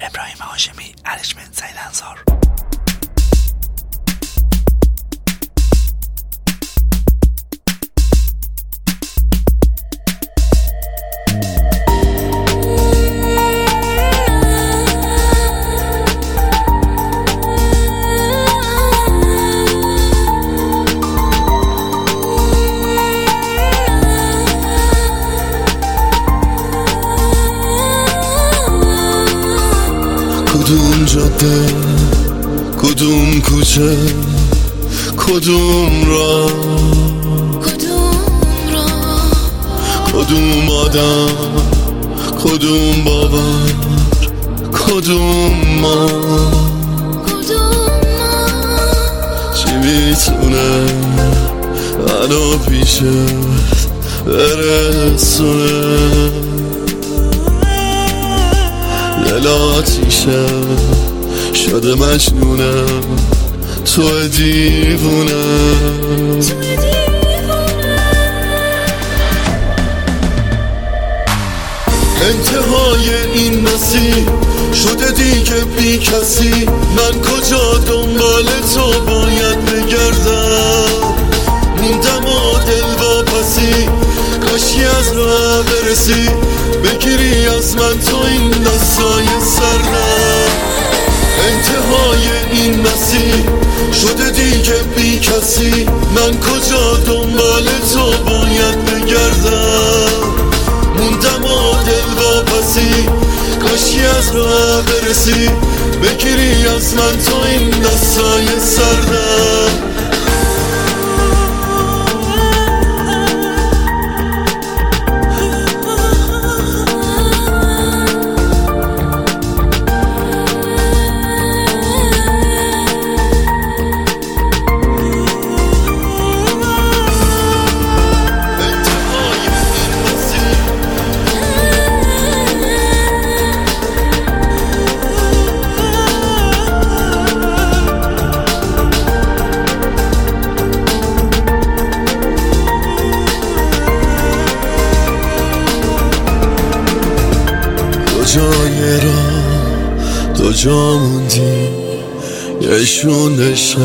ابراهیم هاشمی، ارشمن سید انصار. کدوم جاده، کدوم کوچه، کدوم راه، کدوم آدم، کدوم باور، کدوم ما، چی میتونه منو پیشت برسونه؟ دل آتیشه شده مجنونم، تو دیوونه. انتهای این مسیر شده دیگه بی کسی، من کجا دنبال تو باید بگردم؟ موندم و دل واپسی، کاشی از راه برسی، بگیری از من تو این دستای سردم. انتهای این مسیر شده دیگه بی کسی، من کجا دنبال تو باید بگردم؟ موندم و دل واپسی، کاشی از راه برسی، بگیری از من تو این دستای سردم. جای را تو جا موندی، یه شونشت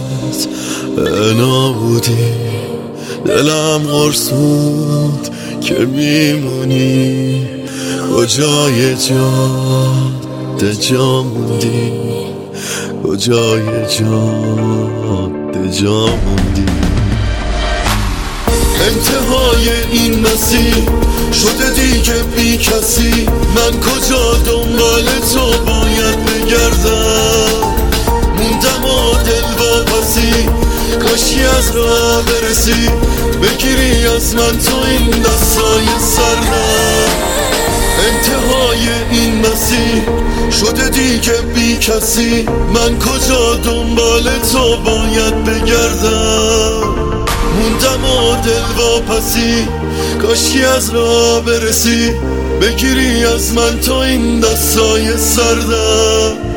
نابودی، دلم غرصوند که میمونی. کجای جاده جا موندی، کجای جاده جا موندی. انتهای این مسیر شده دیگه بی کسی، من کجا دنبال تو باید بگردم؟ موندم و دل واپسی، کاشی از راه برسی، بگیری از من تو این دستای سردم. انتهای این مسیر شده دیگه بی کسی، من کجا دنبال تو باید بگردم؟ موندم و دل واپسی، کاشی از راه برسی، بگیری از من تو این دستای سردم.